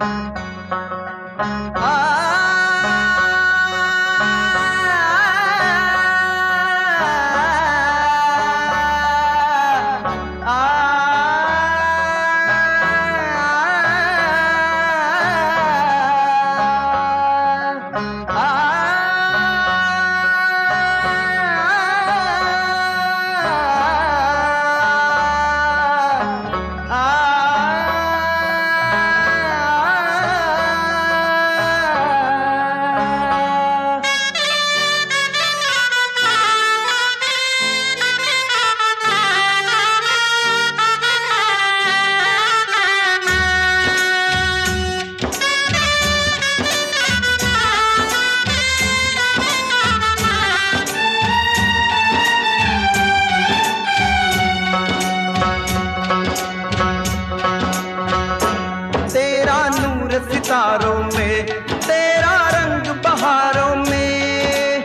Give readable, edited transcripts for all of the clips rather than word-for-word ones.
सितारों में, तेरा रंग बहारों में,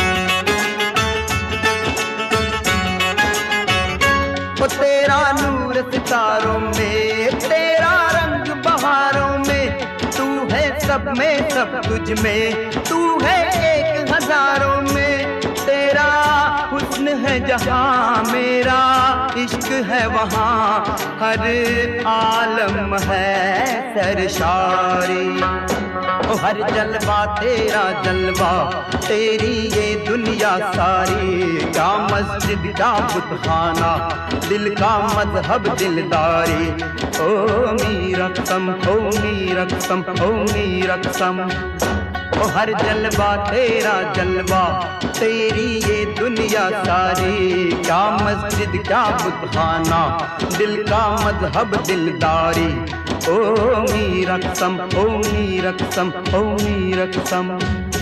वो तेरा नूर सितारों में, तेरा रंग बहारों में, तू है सब में सब तुझ में, तू है एक हजारों में, तेरा हुस्न है जहां, मेरा इश्क है वहां, हर आलम है सरशारी, ओ हर जलवा तेरा जलवा, तेरी ये दुनिया सारी, क्या मस्जिद क्या बुतखाना, दिल का मजहब दिलदारी, ओ मीरा कसम, ओ मीरा कसम, ओ मीरा कसम, ओ हर जलवा तेरा जलवा, तेरी ये दुनिया सारी, क्या मस्जिद क्या बुतखाना, दिल का मजहब दिलदारी, ओ मीरा कसम, ओ मीरा कसम, ओ मीरा कसम।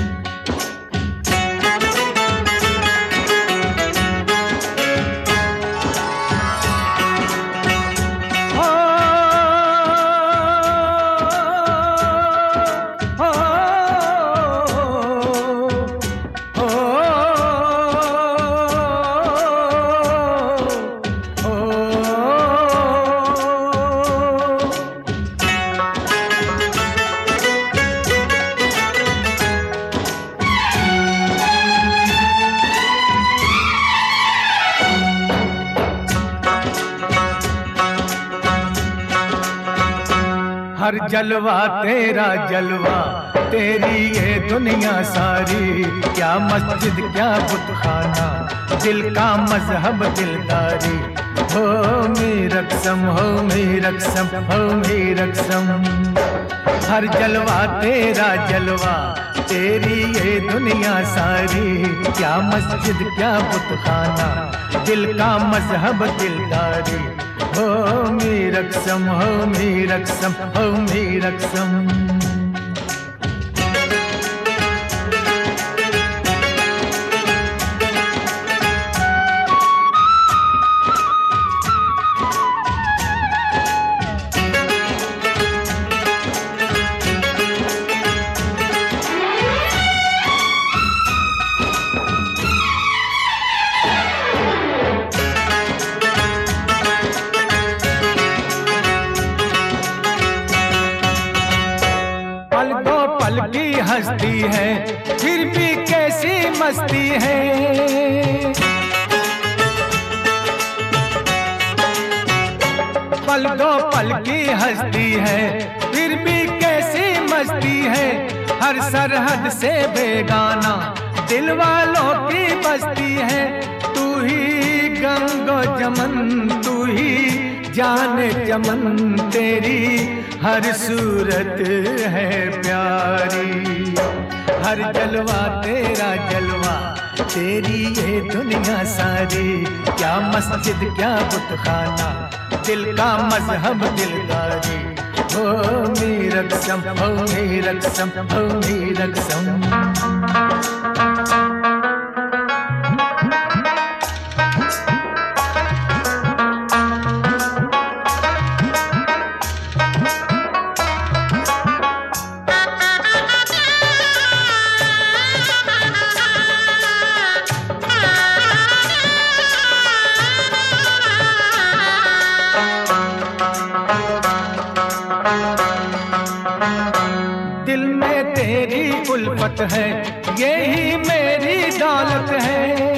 हर जलवा तेरा जलवा, तेरी ये दुनिया सारी, क्या मस्जिद क्या बुतखाना, दिल का मजहब दिलदारी, हो मेरा कसम, हो मेरा कसम, हो मेरा कसम। हर जलवा तेरा जलवा, तेरी ये दुनिया सारी, क्या मस्जिद क्या बुतखाना, दिल का मजहब दिलदारी, हो मेरा कसम, हो मेरा कसम, हो मेरा कसम। की हस्ती है, फिर भी कैसी मस्ती है, पल दो पल की हस्ती है, फिर भी कैसी मस्ती है, हर सरहद से बेगाना, दिल वालों की बस्ती है, तू ही गंगो जमन, तू ही जाने चमन, तेरी हर सूरत है प्यारी, हर जलवा तेरा जलवा, तेरी ये दुनिया सारी, क्या मस्जिद क्या बुतखाना, दिल का मजहब दिलदारी, हो मेरा कसम, हो मेरा कसम, हो मेरा कसम। उल्फत है, यही मेरी दौलत है।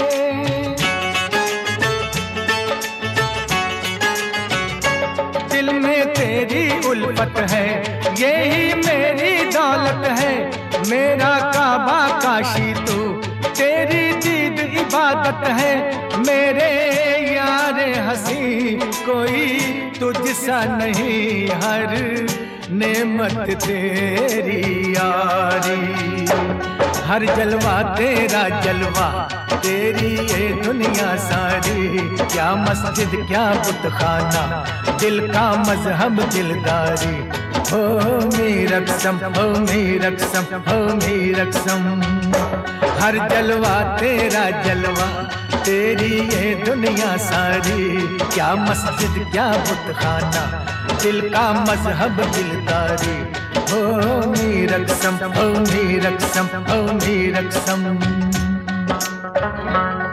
दिल में तेरी उल्फत है, यही मेरी दौलत है। मेरा काबा काशी तू, तेरी दीद इबादत है। मेरे यार हंसी कोई तुझसा नहीं, हर नेमत तेरी यारी। हर जलवा तेरा जलवा, तेरी ये दुनिया सारी। क्या मस्जिद क्या बुतखाना, दिल का मजहब दिलदारी। हो मेरा कसम, हो मेरा कसम, हो मेरा कसम। हर जलवा तेरा जलवा, तेरी ये दुनिया सारी। क्या मस्जिद क्या बुतखाना, दिल का मजहब दिलदारी। हो मेरा कसम, हो मेरा कसम, हो मेरा कसम।